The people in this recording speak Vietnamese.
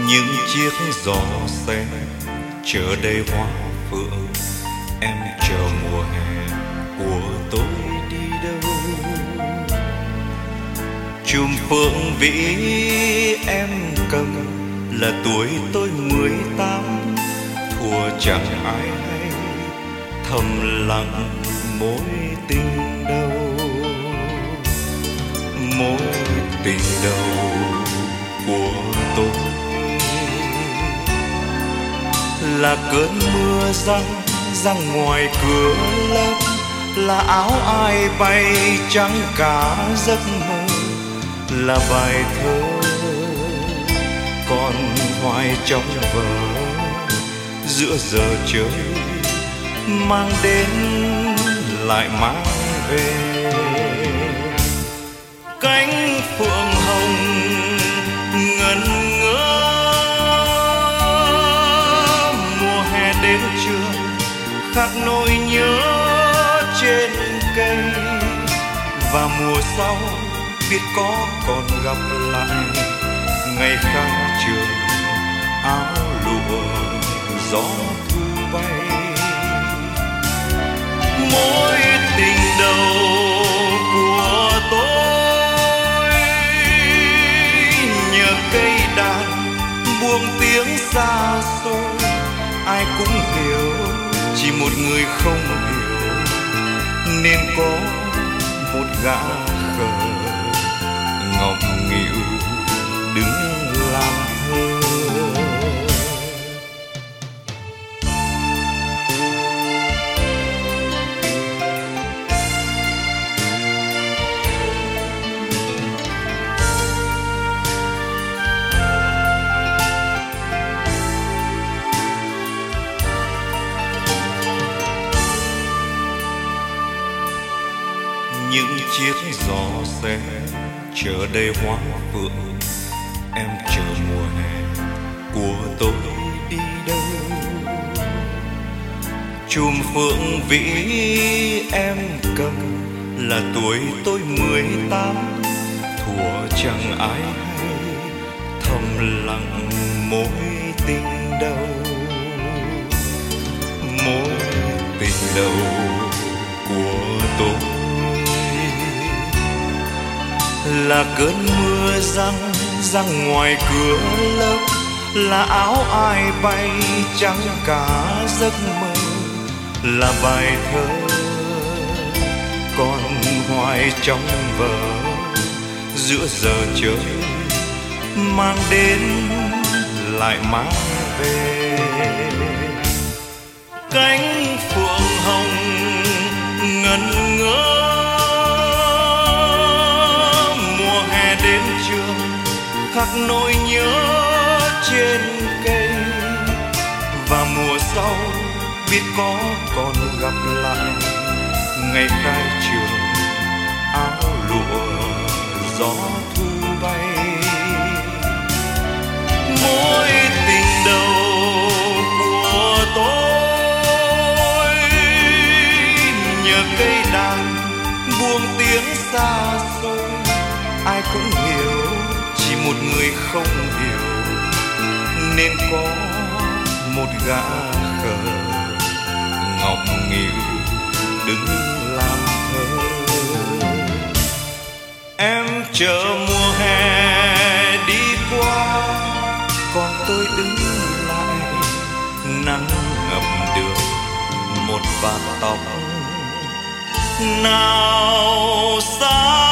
những chiếc gió xe chờ đầy hoa phượng. Em chờ mùa hè của tôi đi đâu. Chùm phượng vĩ em cầm là tuổi tôi 18. Thua chẳng ai hay thầm lặng mối tình đầu. Mối tình đầu của tôi là cơn mưa răng ngoài cửa lớp, là áo ai bay trắng cả giấc mơ, là bài thơ còn hoài trong vở giữa giờ trời mang đến lại mang về. Cánh phượng hồng ngẩn ngỡ mùa hè đến chưa khắc nỗi nhớ trên cây, và mùa sau biết có còn gặp lại ngày khác trường áo lụa gió thu bay. Mối tình đầu của tôi nhờ cây đàn buông tiếng xa xôi. Ai cũng hiểu, chỉ một người không hiểu, nên có một gã khờ ngọng nghịu đứng làm thơ. Những chiếc gió xe chờ đầy hoa phượng. Em chờ mùa hè của tôi đi đâu. Chùm phượng vĩ em cầm là tuổi tôi 18. Thuở chẳng ai hay thầm lặng mối tình đầu. Mối tình đầu của tôi là cơn mưa răng ngoài cửa lớp, là áo ai bay trắng cả giấc mơ, là bài thơ còn hoài trong vở giữa giờ trời mang đến lại mang về. Cánh phượng hồng ngẩn ngỡ đến chưa khắc nỗi nhớ trên cây, và mùa sau biết có còn gặp lại ngày khai trường áo lụa gió thu bay. Mối tình đầu của tôi nhờ cây đàn buông tiếng xa xôi. Ai cũng hiểu, chỉ một người không hiểu, nên có một gã khờ ngọng nghịu đứng làm thơ. Em chờ mùa hè đi qua, còn tôi đứng lại nắng ngập đường một vạt tóc nào xa.